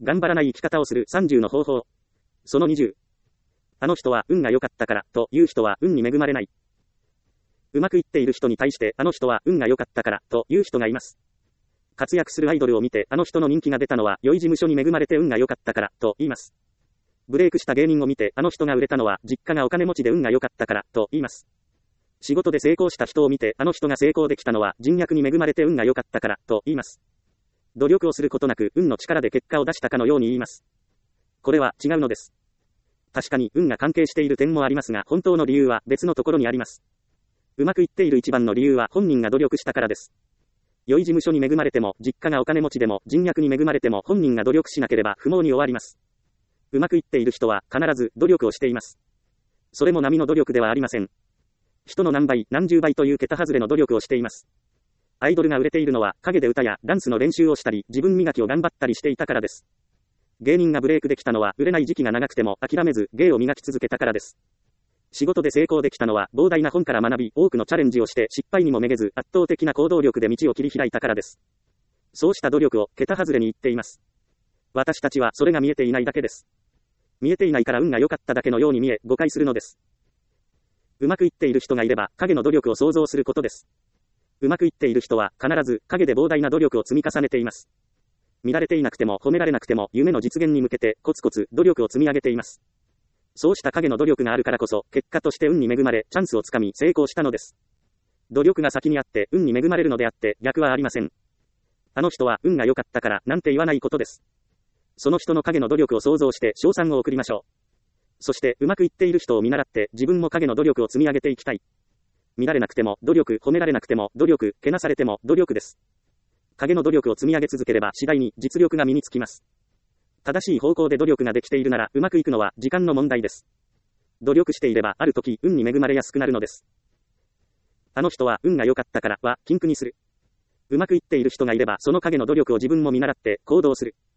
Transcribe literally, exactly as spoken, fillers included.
頑張らない生き方をするさんじゅうの方法。そのにじゅう。あの人は運が良かったから、という人は運に恵まれない。うまくいっている人に対して、あの人は運が良かったから、という人がいます。活躍するアイドルを見て、あの人の人気が出たのは、良い事務所に恵まれて運が良かったから、と言います。ブレイクした芸人を見て、あの人が売れたのは、実家がお金持ちで運が良かったから、と言います。仕事で成功した人を見て、あの人が成功できたのは、人脈に恵まれて運が良かったから、と言います。努力をすることなく、運の力で結果を出したかのように言います。これは違うのです。確かに運が関係している点もありますが、本当の理由は別のところにあります。うまくいっている一番の理由は本人が努力したからです。良い事務所に恵まれても、実家がお金持ちでも、人脈に恵まれても本人が努力しなければ不毛に終わります。うまくいっている人は必ず努力をしています。それも並の努力ではありません。人の何倍、何十倍という桁外れの努力をしています。アイドルが売れているのは、陰で歌やダンスの練習をしたり、自分磨きを頑張ったりしていたからです。芸人がブレイクできたのは、売れない時期が長くても諦めず、芸を磨き続けたからです。仕事で成功できたのは、膨大な本から学び、多くのチャレンジをして失敗にもめげず、圧倒的な行動力で道を切り開いたからです。そうした努力を、桁外れに言っています。私たちはそれが見えていないだけです。見えていないから運が良かっただけのように見え、誤解するのです。うまくいっている人がいれば、影の努力を想像することです。うまくいっている人は、必ず、影で膨大な努力を積み重ねています。見られていなくても褒められなくても夢の実現に向けてコツコツ努力を積み上げています。そうした影の努力があるからこそ結果として運に恵まれチャンスをつかみ成功したのです。努力が先にあって運に恵まれるのであって逆はありません。あの人は運が良かったからなんて言わないことです。その人の影の努力を想像して称賛を送りましょう。そしてうまくいっている人を見習って自分も影の努力を積み上げていきたい。見られなくても努力、褒められなくても努力、けなされても努力です。影の努力を積み上げ続ければ次第に実力が身につきます。正しい方向で努力ができているならうまくいくのは時間の問題です。努力していればある時運に恵まれやすくなるのです。あの人は運が良かったからは禁句にする。うまくいっている人がいればその影の努力を自分も見習って行動する。